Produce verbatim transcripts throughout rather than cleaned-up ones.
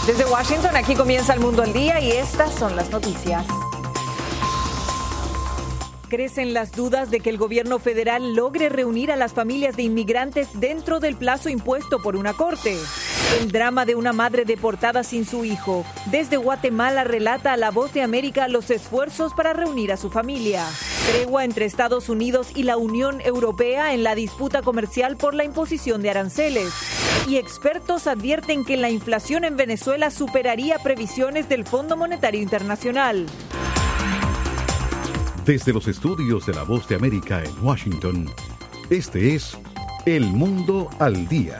Desde Washington, aquí comienza El Mundo al Día y estas son las noticias. Crecen las dudas de que el gobierno federal logre reunir a las familias de inmigrantes dentro del plazo impuesto por una corte. El drama de una madre deportada sin su hijo. Desde Guatemala relata a La Voz de América los esfuerzos para reunir a su familia. Tregua entre Estados Unidos y la Unión Europea en la disputa comercial por la imposición de aranceles. Y expertos advierten que la inflación en Venezuela superaría previsiones del Fondo Monetario Internacional. Desde los estudios de La Voz de América en Washington, este es El Mundo al Día.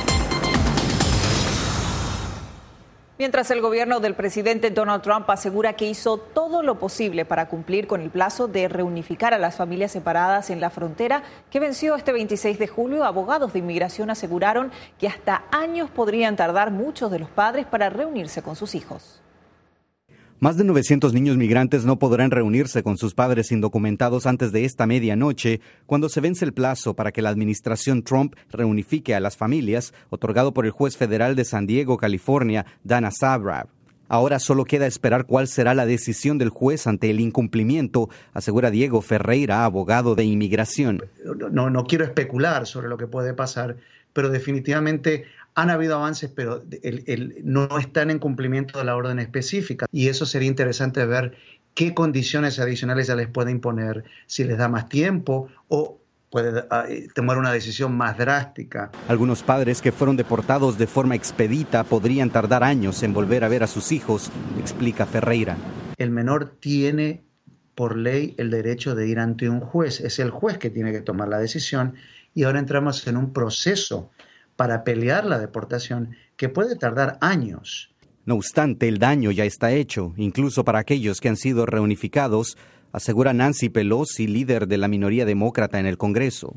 Mientras el gobierno del presidente Donald Trump asegura que hizo todo lo posible para cumplir con el plazo de reunificar a las familias separadas en la frontera que venció este veintiséis de julio, abogados de inmigración aseguraron que hasta años podrían tardar muchos de los padres para reunirse con sus hijos. Más de novecientos niños migrantes no podrán reunirse con sus padres indocumentados antes de esta medianoche, cuando se vence el plazo para que la administración Trump reunifique a las familias, otorgado por el juez federal de San Diego, California, Dana Sabraw. Ahora solo queda esperar cuál será la decisión del juez ante el incumplimiento, asegura Diego Ferreira, abogado de inmigración. No, no quiero especular sobre lo que puede pasar, pero definitivamente han habido avances, pero el, el, no están en cumplimiento de la orden específica. Y eso sería interesante ver qué condiciones adicionales ya les puede imponer, si les da más tiempo o puede uh, tomar una decisión más drástica. Algunos padres que fueron deportados de forma expedita podrían tardar años en volver a ver a sus hijos, explica Ferreira. El menor tiene por ley el derecho de ir ante un juez. Es el juez que tiene que tomar la decisión y ahora entramos en un proceso para pelear la deportación que puede tardar años. No obstante, el daño ya está hecho, incluso para aquellos que han sido reunificados, asegura Nancy Pelosi, líder de la minoría demócrata en el Congreso.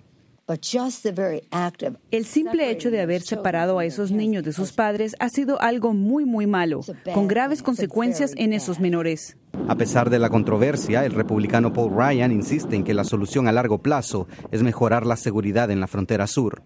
El simple hecho de haber separado a esos niños de sus padres ha sido algo muy, muy malo, con graves consecuencias en esos menores. A pesar de la controversia, el republicano Paul Ryan insiste en que la solución a largo plazo es mejorar la seguridad en la frontera sur.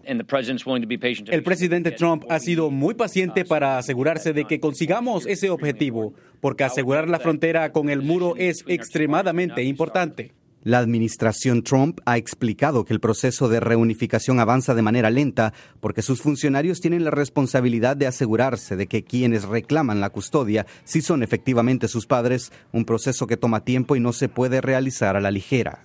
El presidente Trump ha sido muy paciente para asegurarse de que consigamos ese objetivo, porque asegurar la frontera con el muro es extremadamente importante. La administración Trump ha explicado que el proceso de reunificación avanza de manera lenta porque sus funcionarios tienen la responsabilidad de asegurarse de que quienes reclaman la custodia sí son efectivamente sus padres, un proceso que toma tiempo y no se puede realizar a la ligera.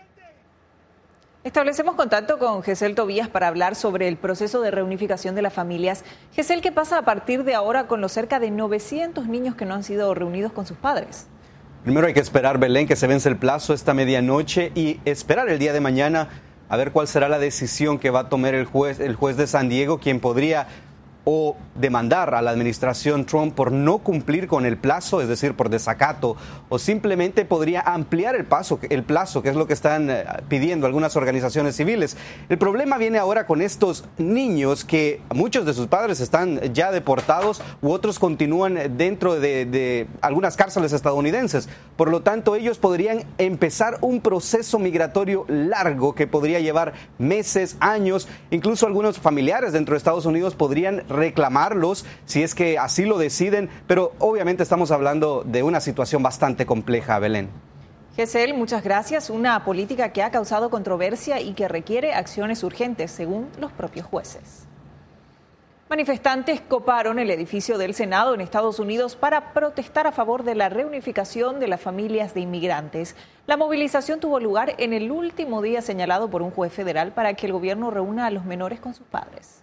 Establecemos contacto con Gesell Tobías para hablar sobre el proceso de reunificación de las familias. Gesell, ¿qué pasa a partir de ahora con los cerca de novecientos niños que no han sido reunidos con sus padres? Primero hay que esperar, Belén, que se vence el plazo esta medianoche y esperar el día de mañana a ver cuál será la decisión que va a tomar el juez, el juez de San Diego, quien podría o demandar a la administración Trump por no cumplir con el plazo, es decir, por desacato, o simplemente podría ampliar el, paso, el plazo, que es lo que están pidiendo algunas organizaciones civiles. El problema viene ahora con estos niños que muchos de sus padres están ya deportados u otros continúan dentro de, de algunas cárceles estadounidenses. Por lo tanto, ellos podrían empezar un proceso migratorio largo que podría llevar meses, años, incluso algunos familiares dentro de Estados Unidos podrían reclamarlos si es que así lo deciden, pero obviamente estamos hablando de una situación bastante compleja, Belén. Gesell, muchas gracias. Una política que ha causado controversia y que requiere acciones urgentes, según los propios jueces. Manifestantes coparon el edificio del Senado en Estados Unidos para protestar a favor de la reunificación de las familias de inmigrantes. La movilización tuvo lugar en el último día señalado por un juez federal para que el gobierno reúna a los menores con sus padres.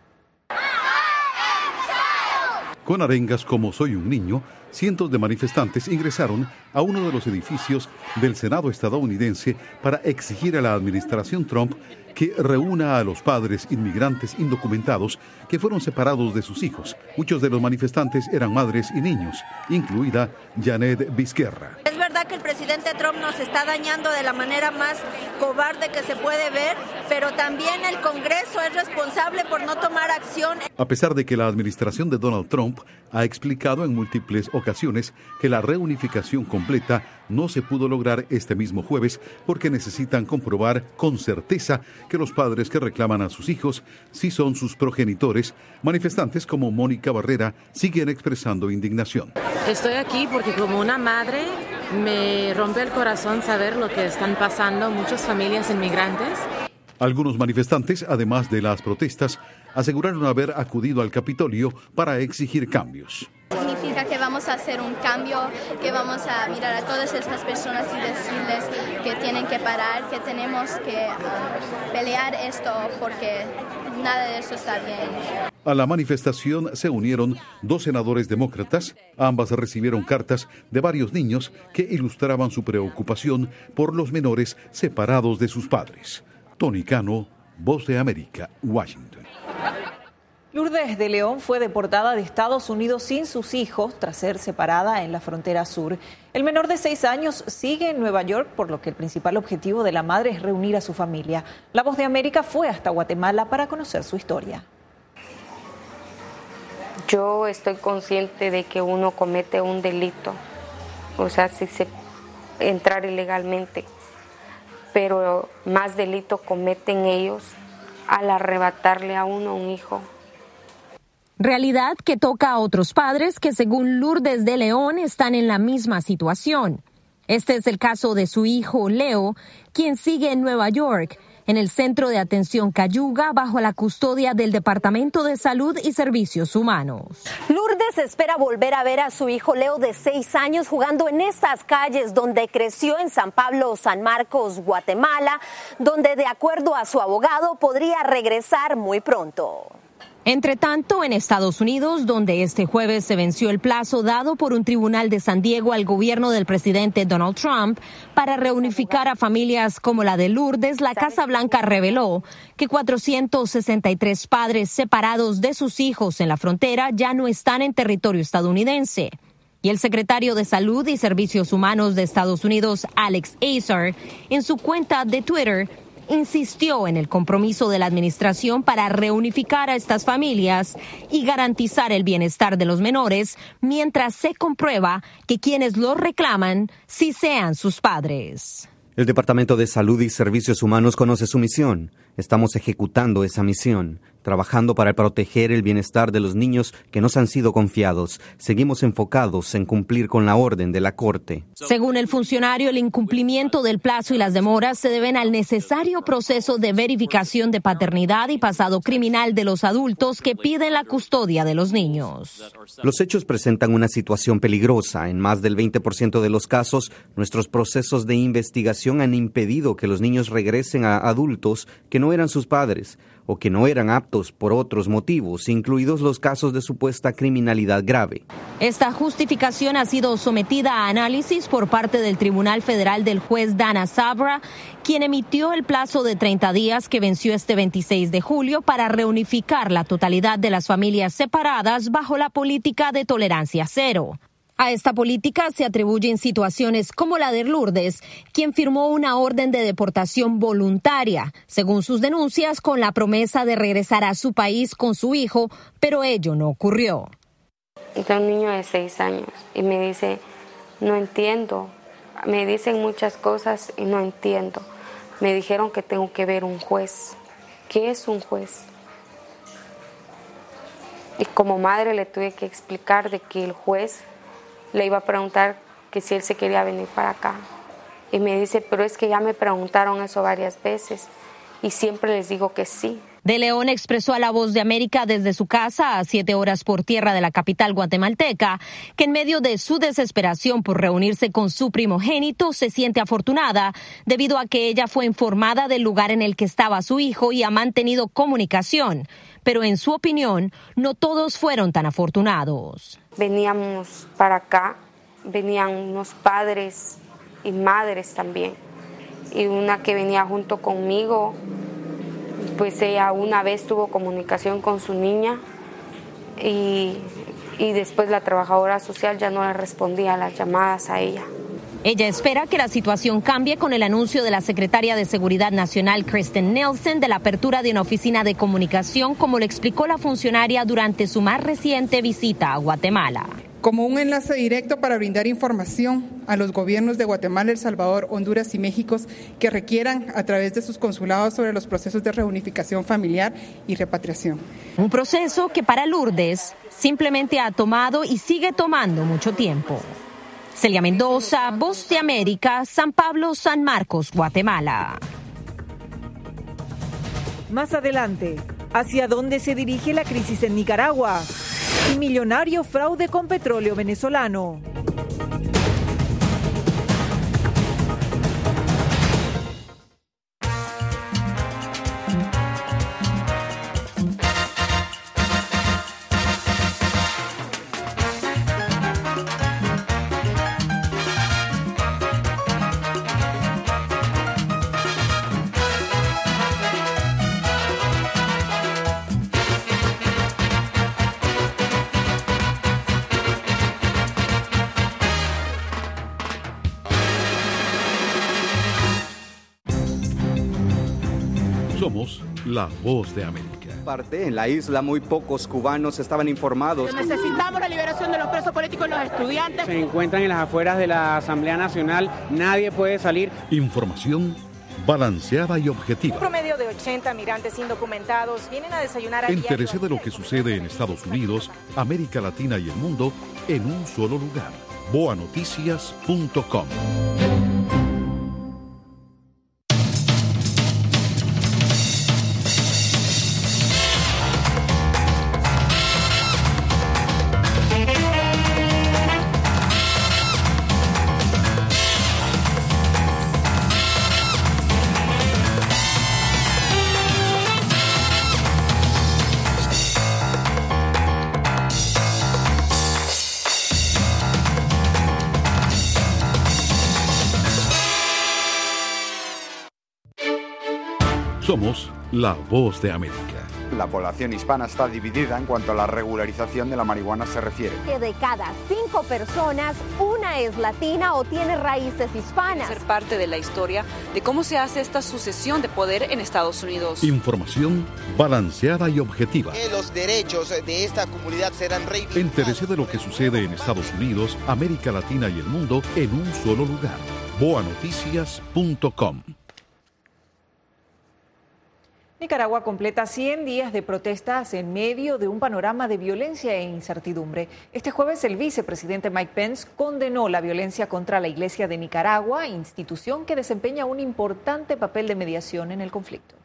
Con arengas como Soy un niño, cientos de manifestantes ingresaron a uno de los edificios del Senado estadounidense para exigir a la administración Trump que reúna a los padres inmigrantes indocumentados que fueron separados de sus hijos. Muchos de los manifestantes eran madres y niños, incluida Janet Vizquerra. Es verdad verdad que el presidente Trump nos está dañando de la manera más cobarde que se puede ver, pero también el Congreso es responsable por no tomar acción. A pesar de que la administración de Donald Trump ha explicado en múltiples ocasiones que la reunificación completa no se pudo lograr este mismo jueves porque necesitan comprobar con certeza que los padres que reclaman a sus hijos sí son sus progenitores, manifestantes como Mónica Barrera siguen expresando indignación. Estoy aquí porque como una madre me rompe el corazón saber lo que están pasando muchas familias inmigrantes. Algunos manifestantes, además de las protestas, aseguraron haber acudido al Capitolio para exigir cambios. Significa que vamos a hacer un cambio, que vamos a mirar a todas estas personas y decirles que tienen que parar, que tenemos que um, pelear esto porque nada de eso está bien. A la manifestación se unieron dos senadores demócratas. Ambas recibieron cartas de varios niños que ilustraban su preocupación por los menores separados de sus padres. Tony Cano, Voz de América, Washington. Lourdes de León fue deportada de Estados Unidos sin sus hijos tras ser separada en la frontera sur. El menor de seis años sigue en Nueva York, por lo que el principal objetivo de la madre es reunir a su familia. La Voz de América fue hasta Guatemala para conocer su historia. Yo estoy consciente de que uno comete un delito, o sea, si se entrar ilegalmente, pero más delito cometen ellos al arrebatarle a uno un hijo. Realidad que toca a otros padres que, según Lourdes de León, están en la misma situación. Este es el caso de su hijo Leo, quien sigue en Nueva York, en el Centro de Atención Cayuga, bajo la custodia del Departamento de Salud y Servicios Humanos. Lourdes espera volver a ver a su hijo Leo de seis años jugando en estas calles donde creció en San Pablo, San Marcos, Guatemala, donde, de acuerdo a su abogado, podría regresar muy pronto. Entre tanto, en Estados Unidos, donde este jueves se venció el plazo dado por un tribunal de San Diego al gobierno del presidente Donald Trump para reunificar a familias como la de Lourdes, la Casa Blanca reveló que cuatrocientos sesenta y tres padres separados de sus hijos en la frontera ya no están en territorio estadounidense. Y el secretario de Salud y Servicios Humanos de Estados Unidos, Alex Azar, en su cuenta de Twitter, insistió en el compromiso de la administración para reunificar a estas familias y garantizar el bienestar de los menores mientras se comprueba que quienes los reclaman sí sean sus padres. El Departamento de Salud y Servicios Humanos conoce su misión. Estamos ejecutando esa misión, trabajando para proteger el bienestar de los niños que nos han sido confiados. Seguimos enfocados en cumplir con la orden de la Corte. Según el funcionario, el incumplimiento del plazo y las demoras se deben al necesario proceso de verificación de paternidad y pasado criminal de los adultos que piden la custodia de los niños. Los hechos presentan una situación peligrosa. En más del veinte por ciento de los casos, nuestros procesos de investigación han impedido que los niños regresen a adultos que no eran sus padres o que no eran aptos por otros motivos, incluidos los casos de supuesta criminalidad grave. Esta justificación ha sido sometida a análisis por parte del Tribunal Federal del juez Dana Sabra, quien emitió el plazo de treinta días que venció este veintiséis de julio para reunificar la totalidad de las familias separadas bajo la política de tolerancia cero. A esta política se atribuyen situaciones como la de Lourdes, quien firmó una orden de deportación voluntaria, según sus denuncias, con la promesa de regresar a su país con su hijo, pero ello no ocurrió. Tengo un niño de seis años y me dice, no entiendo, me dicen muchas cosas y no entiendo. Me dijeron que tengo que ver un juez. ¿Qué es un juez? Y como madre le tuve que explicar de que el juez le iba a preguntar que si él se quería venir para acá. Y me dice, pero es que ya me preguntaron eso varias veces y siempre les digo que sí. De León expresó a La Voz de América desde su casa a siete horas por tierra de la capital guatemalteca que en medio de su desesperación por reunirse con su primogénito se siente afortunada debido a que ella fue informada del lugar en el que estaba su hijo y ha mantenido comunicación. Pero en su opinión, no todos fueron tan afortunados. Veníamos para acá, venían unos padres y madres también. Y una que venía junto conmigo, pues ella una vez tuvo comunicación con su niña y, y después la trabajadora social ya no le respondía a las llamadas a ella. Ella espera que la situación cambie con el anuncio de la secretaria de Seguridad Nacional, Kristen Nielsen, de la apertura de una oficina de comunicación, como lo explicó la funcionaria durante su más reciente visita a Guatemala. Como un enlace directo para brindar información a los gobiernos de Guatemala, El Salvador, Honduras y México que requieran a través de sus consulados sobre los procesos de reunificación familiar y repatriación. Un proceso que para Lourdes simplemente ha tomado y sigue tomando mucho tiempo. Celia Mendoza, Voz de América, San Pablo, San Marcos, Guatemala. Más adelante, ¿hacia dónde se dirige la crisis en Nicaragua? Y millonario fraude con petróleo venezolano. Somos la Voz de América. Parte en la isla, muy pocos cubanos estaban informados. Necesitamos la liberación de los presos políticos y los estudiantes. Se encuentran en las afueras de la Asamblea Nacional, nadie puede salir. Información balanceada y objetiva. Un promedio de ochenta migrantes indocumentados vienen a desayunar a diario. Entérese de lo que sucede en Estados Unidos, América Latina y el mundo en un solo lugar. boa noticias punto com. Somos la Voz de América. La población hispana está dividida en cuanto a la regularización de la marihuana se refiere. Que de cada cinco personas, una es latina o tiene raíces hispanas. Ser parte de la historia de cómo se hace esta sucesión de poder en Estados Unidos. Información balanceada y objetiva. Que los derechos de esta comunidad serán reivindicados. Entérese de lo que sucede en Estados Unidos, América Latina y el mundo en un solo lugar. boa noticias punto com. Nicaragua completa cien días de protestas en medio de un panorama de violencia e incertidumbre. Este jueves el vicepresidente Mike Pence condenó la violencia contra la Iglesia de Nicaragua, institución que desempeña un importante papel de mediación en el conflicto.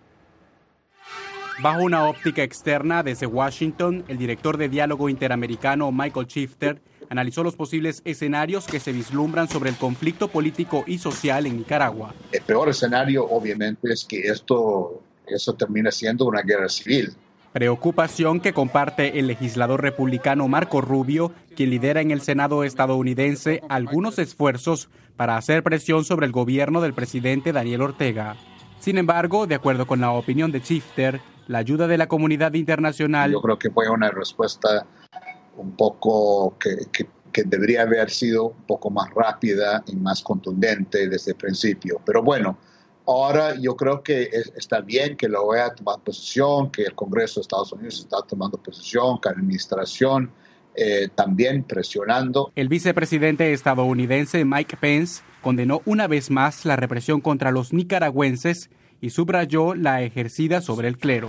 Bajo una óptica externa desde Washington, el director de Diálogo Interamericano Michael Shifter analizó los posibles escenarios que se vislumbran sobre el conflicto político y social en Nicaragua. El peor escenario obviamente es que esto Eso termina siendo una guerra civil. Preocupación que comparte el legislador republicano Marco Rubio, quien lidera en el Senado estadounidense algunos esfuerzos para hacer presión sobre el gobierno del presidente Daniel Ortega. Sin embargo, de acuerdo con la opinión de Shifter, la ayuda de la comunidad internacional... Yo creo que fue una respuesta un poco que, que, que debería haber sido un poco más rápida y más contundente desde el principio. Pero bueno, ahora yo creo que es, está bien que la O E A tome posición, que el Congreso de Estados Unidos está tomando posición, que la administración eh, también presionando. El vicepresidente estadounidense Mike Pence condenó una vez más la represión contra los nicaragüenses y subrayó la ejercida sobre el clero.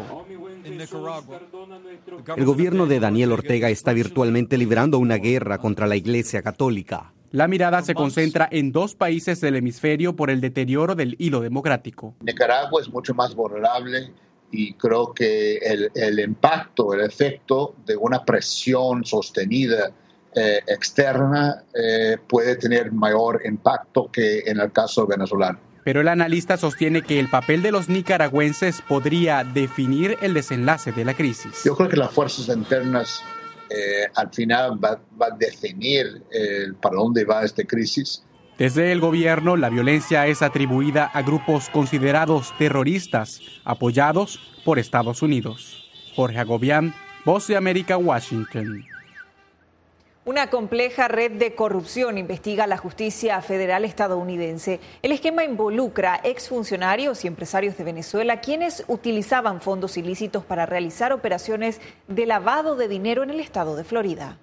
El gobierno de Daniel Ortega está virtualmente librando una guerra contra la Iglesia Católica. La mirada se concentra en dos países del hemisferio por el deterioro del hilo democrático. Nicaragua es mucho más vulnerable y creo que el, el impacto, el efecto de una presión sostenida eh, externa eh, puede tener mayor impacto que en el caso venezolano. Pero el analista sostiene que el papel de los nicaragüenses podría definir el desenlace de la crisis. Yo creo que las fuerzas internas Eh, al final va, va a definir eh, para dónde va esta crisis. Desde el gobierno, la violencia es atribuida a grupos considerados terroristas, apoyados por Estados Unidos. Jorge Agobián, Voz de América, Washington. Una compleja red de corrupción investiga la justicia federal estadounidense. El esquema involucra exfuncionarios y empresarios de Venezuela, quienes utilizaban fondos ilícitos para realizar operaciones de lavado de dinero en el estado de Florida.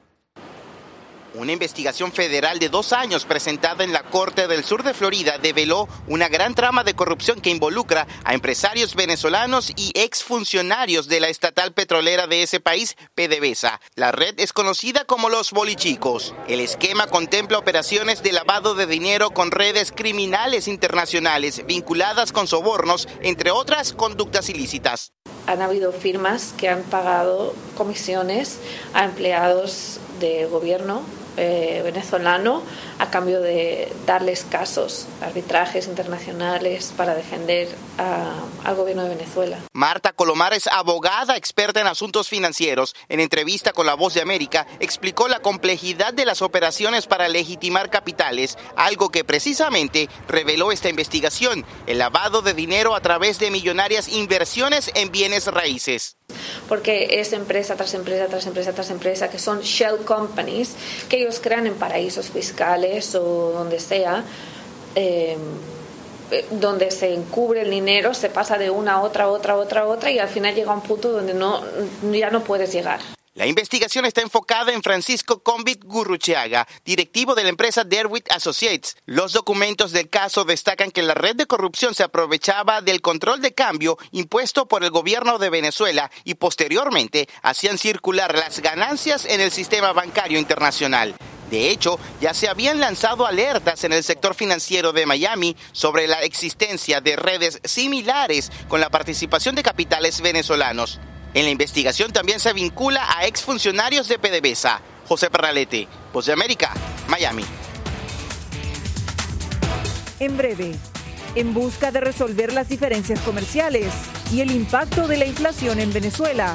Una investigación federal de dos años presentada en la Corte del Sur de Florida develó una gran trama de corrupción que involucra a empresarios venezolanos y exfuncionarios de la estatal petrolera de ese país, PDVSA. La red es conocida como los bolichicos. El esquema contempla operaciones de lavado de dinero con redes criminales internacionales vinculadas con sobornos, entre otras conductas ilícitas. Han habido firmas que han pagado comisiones a empleados del gobierno eh, venezolano a cambio de darles casos, arbitrajes internacionales para defender a, al gobierno de Venezuela. Marta Colomar es abogada experta en asuntos financieros. En entrevista con La Voz de América, explicó la complejidad de las operaciones para legitimar capitales, algo que precisamente reveló esta investigación, el lavado de dinero a través de millonarias inversiones en bienes raíces. Porque es empresa tras empresa tras empresa tras empresa, que son shell companies, que ellos crean en paraísos fiscales o donde sea, eh, donde se encubre el dinero, se pasa de una a otra, otra, otra, otra, y al final llega a un punto donde no, ya no puedes llegar. La investigación está enfocada en Francisco Convit Gurruchaga, directivo de la empresa Derwitt Associates. Los documentos del caso destacan que la red de corrupción se aprovechaba del control de cambio impuesto por el gobierno de Venezuela y posteriormente hacían circular las ganancias en el sistema bancario internacional. De hecho, ya se habían lanzado alertas en el sector financiero de Miami sobre la existencia de redes similares con la participación de capitales venezolanos. En la investigación también se vincula a exfuncionarios de PDVSA. José Parralete, Voz de América, Miami. En breve, en busca de resolver las diferencias comerciales y el impacto de la inflación en Venezuela.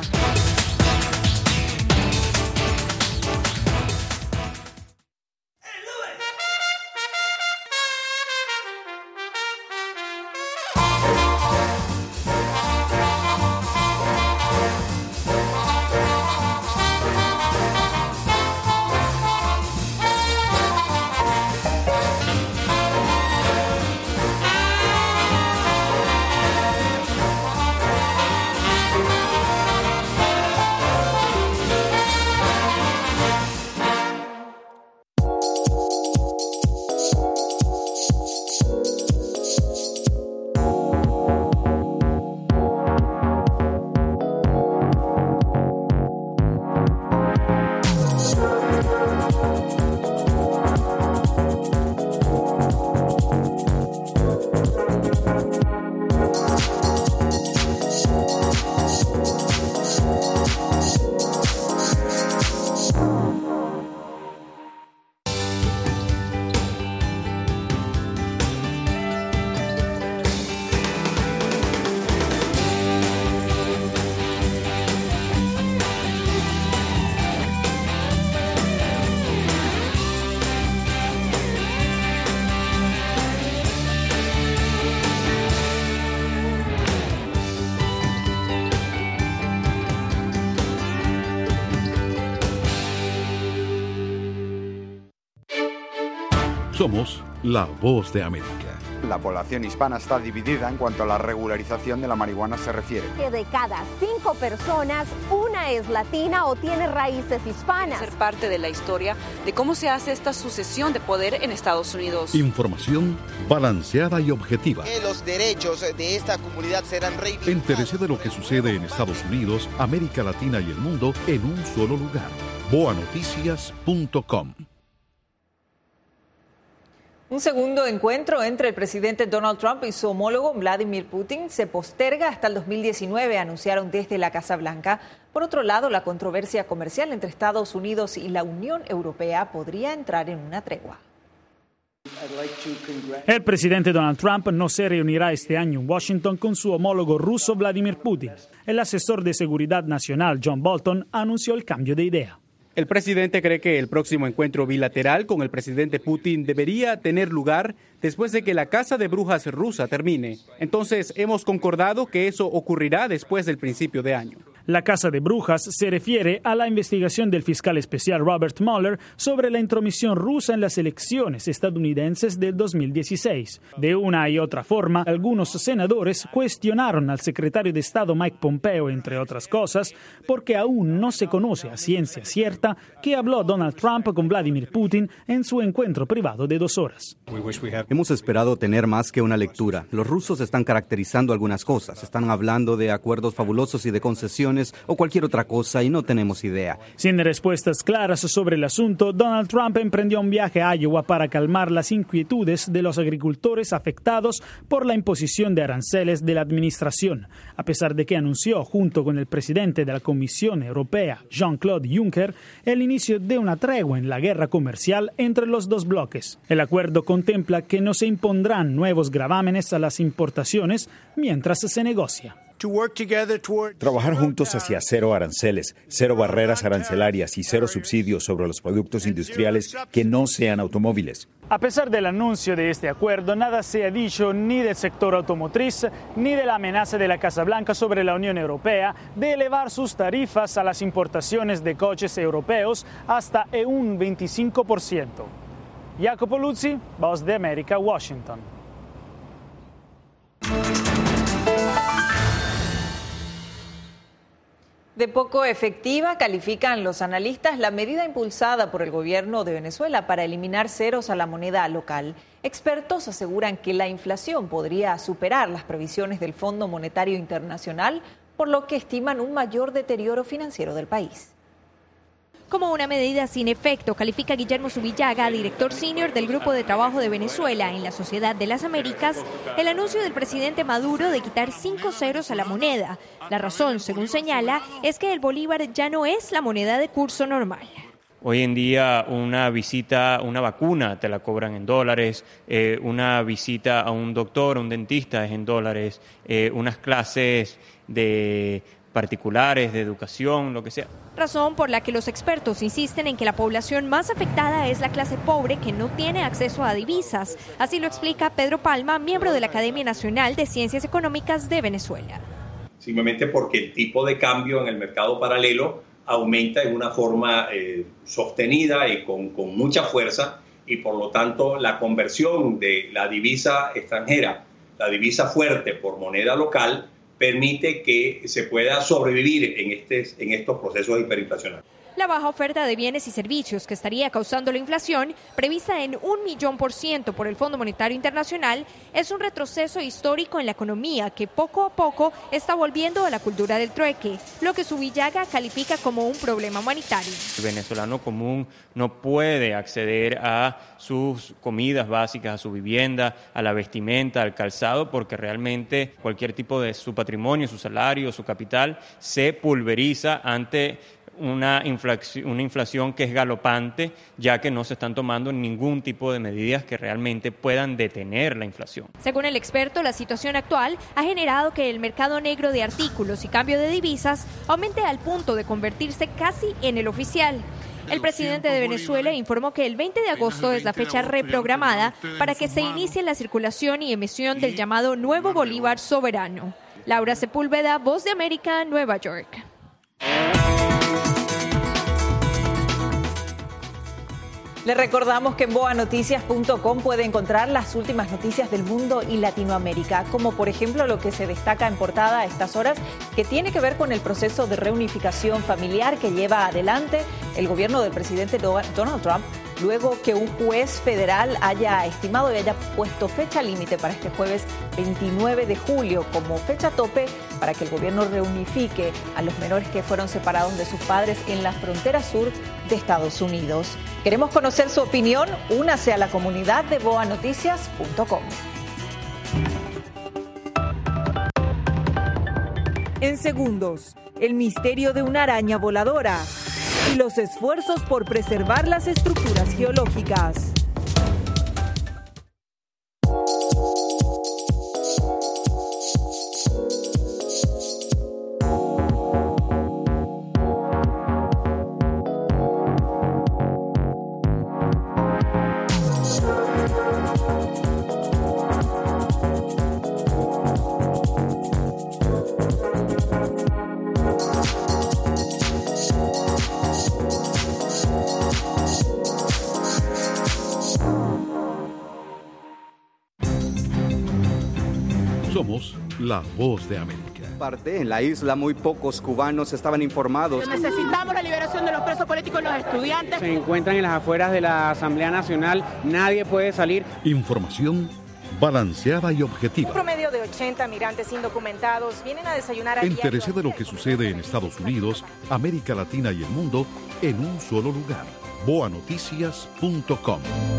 Somos la Voz de América. La población hispana está dividida en cuanto a la regularización de la marihuana se refiere. Que de cada cinco personas, una es latina o tiene raíces hispanas. Ser parte de la historia de cómo se hace esta sucesión de poder en Estados Unidos. Información balanceada y objetiva. Que los derechos de esta comunidad serán reivindicados. Entérese de lo que sucede en Estados Unidos, América Latina y el mundo en un solo lugar. boa noticias punto com. Un segundo encuentro entre el presidente Donald Trump y su homólogo Vladimir Putin se posterga hasta el dos mil diecinueve, anunciaron desde la Casa Blanca. Por otro lado, la controversia comercial entre Estados Unidos y la Unión Europea podría entrar en una tregua. El presidente Donald Trump no se reunirá este año en Washington con su homólogo ruso Vladimir Putin. El asesor de seguridad nacional John Bolton anunció el cambio de idea. El presidente cree que el próximo encuentro bilateral con el presidente Putin debería tener lugar después de que la caza de brujas rusa termine. Entonces, hemos concordado que eso ocurrirá después del principio de año. La Casa de Brujas se refiere a la investigación del fiscal especial Robert Mueller sobre la intromisión rusa en las elecciones estadounidenses del dos mil dieciséis. De una y otra forma, algunos senadores cuestionaron al secretario de Estado Mike Pompeo, entre otras cosas, porque aún no se conoce a ciencia cierta que habló Donald Trump con Vladimir Putin en su encuentro privado de dos horas. Hemos esperado tener más que una lectura. Los rusos están caracterizando algunas cosas, están hablando de acuerdos fabulosos y de concesiones o cualquier otra cosa y no tenemos idea. Sin respuestas claras sobre el asunto, Donald Trump emprendió un viaje a Iowa para calmar las inquietudes de los agricultores afectados por la imposición de aranceles de la administración, a pesar de que anunció, junto con el presidente de la Comisión Europea, Jean-Claude Juncker, el inicio de una tregua en la guerra comercial entre los dos bloques. El acuerdo contempla que no se impondrán nuevos gravámenes a las importaciones mientras se negocia. Trabajar juntos hacia cero aranceles, cero barreras arancelarias y cero subsidios sobre los productos industriales que no sean automóviles. A pesar del anuncio de este acuerdo, nada se ha dicho ni del sector automotriz ni de la amenaza de la Casa Blanca sobre la Unión Europea de elevar sus tarifas a las importaciones de coches europeos hasta un veinticinco por ciento. Jacopo Luzzi, Voz de América, Washington. De poco efectiva califican los analistas la medida impulsada por el gobierno de Venezuela para eliminar ceros a la moneda local. Expertos aseguran que la inflación podría superar las previsiones del Fondo Monetario Internacional, por lo que estiman un mayor deterioro financiero del país. Como una medida sin efecto, califica Guillermo Zubillaga, director senior del Grupo de Trabajo de Venezuela en la Sociedad de las Américas, el anuncio del presidente Maduro de quitar cinco ceros a la moneda. La razón, según señala, es que el bolívar ya no es la moneda de curso normal. Hoy en día una visita, una vacuna te la cobran en dólares, eh, una visita a un doctor, un dentista es en dólares, eh, unas clases de particulares, de educación, lo que sea. Razón por la que los expertos insisten en que la población más afectada es la clase pobre que no tiene acceso a divisas. Así lo explica Pedro Palma, miembro de la Academia Nacional de Ciencias Económicas de Venezuela. Simplemente porque el tipo de cambio en el mercado paralelo aumenta en una forma eh, sostenida y con, con mucha fuerza, y por lo tanto la conversión de la divisa extranjera, la divisa fuerte por moneda local, permite que se pueda sobrevivir en, este, en estos procesos hiperinflacionarios. La baja oferta de bienes y servicios que estaría causando la inflación, prevista en un millón por ciento por el Fondo Monetario Internacional, es un retroceso histórico en la economía que poco a poco está volviendo a la cultura del trueque, lo que Zubillaga califica como un problema humanitario. El venezolano común no puede acceder a sus comidas básicas, a su vivienda, a la vestimenta, al calzado, porque realmente cualquier tipo de su patrimonio, su salario, su capital, se pulveriza ante Una inflación, una inflación que es galopante, ya que no se están tomando ningún tipo de medidas que realmente puedan detener la inflación. Según el experto, la situación actual ha generado que el mercado negro de artículos y cambio de divisas aumente al punto de convertirse casi en el oficial. El presidente de Venezuela informó que el veinte de agosto es la fecha reprogramada para que se inicie la circulación y emisión del llamado Nuevo Bolívar Soberano. Laura Sepúlveda, Voz de América, Nueva York. Le recordamos que en boa noticias punto com puede encontrar las últimas noticias del mundo y Latinoamérica, como por ejemplo lo que se destaca en portada a estas horas, que tiene que ver con el proceso de reunificación familiar que lleva adelante el gobierno del presidente Donald Trump, luego que un juez federal haya estimado y haya puesto fecha límite para este jueves veintinueve de julio como fecha tope para que el gobierno reunifique a los menores que fueron separados de sus padres en la frontera sur de Estados Unidos. Queremos conocer su opinión. Únase a la comunidad de boa noticias punto com. En segundos, el misterio de una araña voladora y los esfuerzos por preservar las estructuras geológicas. Somos la voz de América. Parte en la isla, muy pocos cubanos estaban informados. Necesitamos la liberación de los presos políticos y los estudiantes. Se encuentran en las afueras de la Asamblea Nacional. Nadie puede salir. Información balanceada y objetiva. Un promedio de ochenta migrantes indocumentados vienen a desayunar a Entérese de lo que sucede en Estados Unidos, América Latina y el mundo en un solo lugar. boa noticias punto com.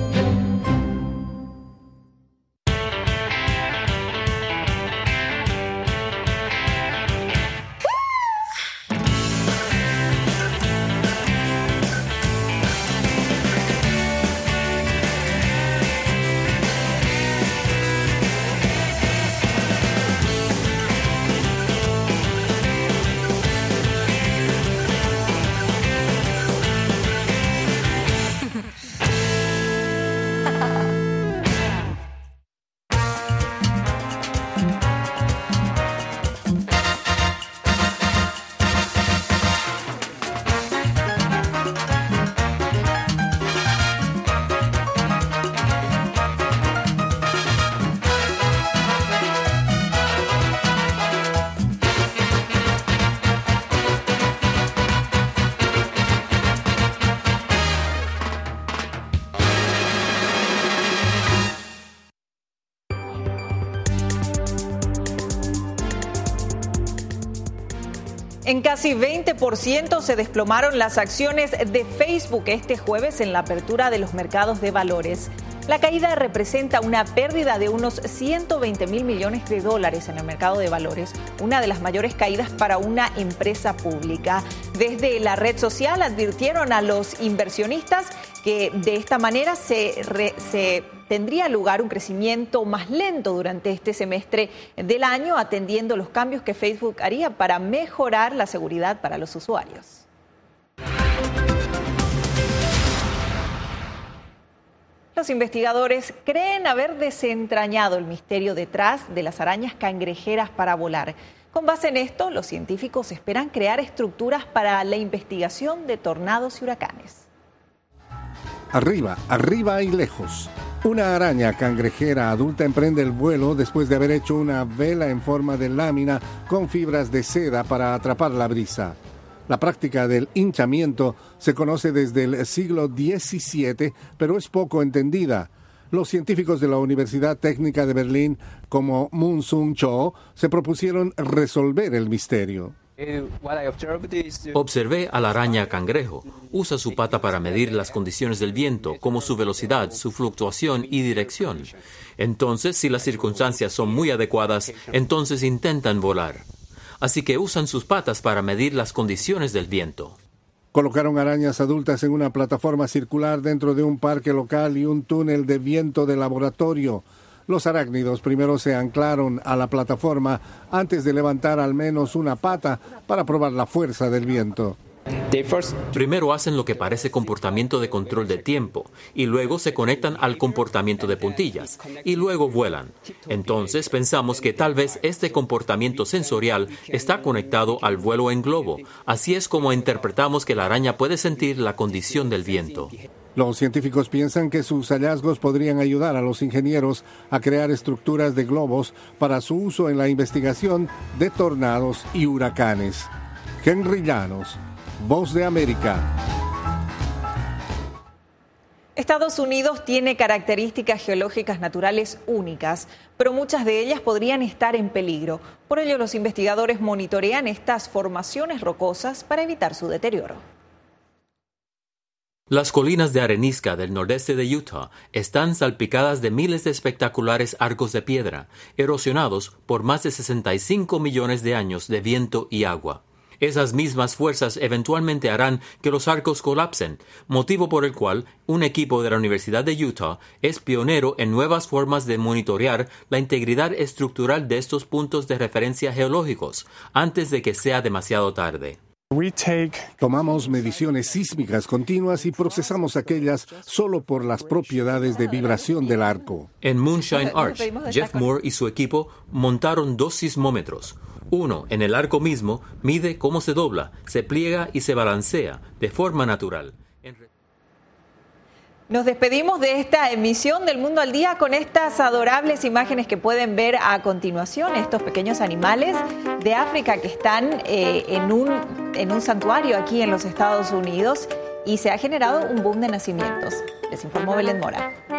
En casi veinte por ciento se desplomaron las acciones de Facebook este jueves en la apertura de los mercados de valores. La caída representa una pérdida de unos ciento veinte mil millones de dólares en el mercado de valores, una de las mayores caídas para una empresa pública. Desde la red social advirtieron a los inversionistas que de esta manera se, re, se tendría lugar un crecimiento más lento durante este semestre del año, atendiendo los cambios que Facebook haría para mejorar la seguridad para los usuarios. Los investigadores creen haber desentrañado el misterio detrás de las arañas cangrejeras para volar. Con base en esto, los científicos esperan crear estructuras para la investigación de tornados y huracanes. Arriba, arriba y lejos. Una araña cangrejera adulta emprende el vuelo después de haber hecho una vela en forma de lámina con fibras de seda para atrapar la brisa. La práctica del hinchamiento se conoce desde el siglo diecisiete, pero es poco entendida. Los científicos de la Universidad Técnica de Berlín, como Moon-Sung Cho, se propusieron resolver el misterio. Observé a la araña cangrejo. Usa su pata para medir las condiciones del viento, como su velocidad, su fluctuación y dirección. Entonces, si las circunstancias son muy adecuadas, entonces intentan volar. Así que usan sus patas para medir las condiciones del viento. Colocaron arañas adultas en una plataforma circular dentro de un parque local y un túnel de viento de laboratorio. Los arácnidos primero se anclaron a la plataforma antes de levantar al menos una pata para probar la fuerza del viento. Primero hacen lo que parece comportamiento de control de tiempo y luego se conectan al comportamiento de puntillas y luego vuelan. Entonces pensamos que tal vez este comportamiento sensorial está conectado al vuelo en globo. Así es como interpretamos que la araña puede sentir la condición del viento. Los científicos piensan que sus hallazgos podrían ayudar a los ingenieros a crear estructuras de globos para su uso en la investigación de tornados y huracanes. Henry Llanos, Voz de América. Estados Unidos tiene características geológicas naturales únicas, pero muchas de ellas podrían estar en peligro. Por ello, los investigadores monitorean estas formaciones rocosas para evitar su deterioro. Las colinas de arenisca del nordeste de Utah están salpicadas de miles de espectaculares arcos de piedra, erosionados por más de sesenta y cinco millones de años de viento y agua. Esas mismas fuerzas eventualmente harán que los arcos colapsen, motivo por el cual un equipo de la Universidad de Utah es pionero en nuevas formas de monitorear la integridad estructural de estos puntos de referencia geológicos, antes de que sea demasiado tarde. Tomamos mediciones sísmicas continuas y procesamos aquellas solo por las propiedades de vibración del arco. En Moonshine Arch, Jeff Moore y su equipo montaron dos sismómetros. Uno, en el arco mismo, mide cómo se dobla, se pliega y se balancea de forma natural. Nos despedimos de esta emisión del Mundo al Día con estas adorables imágenes que pueden ver a continuación, estos pequeños animales de África que están eh, en, un, en un santuario aquí en los Estados Unidos y se ha generado un boom de nacimientos. Les informó Belén Mora.